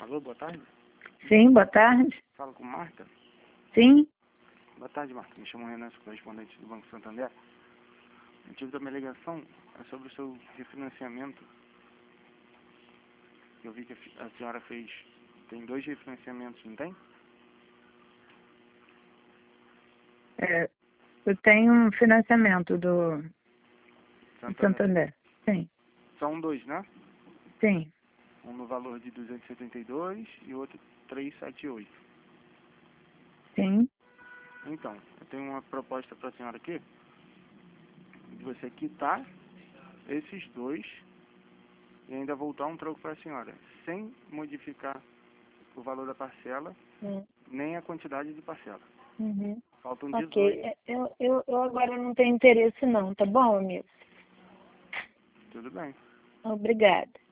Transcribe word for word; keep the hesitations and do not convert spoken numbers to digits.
Alô, boa tarde. Sim, boa tarde. Fala com Marta. Sim. Boa tarde, Marta. Me chamo Renan, sou correspondente do Banco Santander. O motivo da minha ligação é sobre o seu refinanciamento. Eu vi que a fi- a senhora fez... Tem dois refinanciamentos, não tem? É, eu tenho um financiamento do do Santander. Santander. Sim, São dois, né? sim. Um no valor de duzentos e setenta e dois e o outro trezentos e setenta e oito. Sim. Então, eu tenho uma proposta para a senhora aqui. De você quitar esses dois e ainda voltar um troco para a senhora, sem modificar o valor da parcela, Hum. nem a quantidade de parcela. Uhum. Faltam Ok, dezoito. é, eu, eu, eu agora não tenho interesse não, tá bom, amigo? Tudo bem. Obrigada.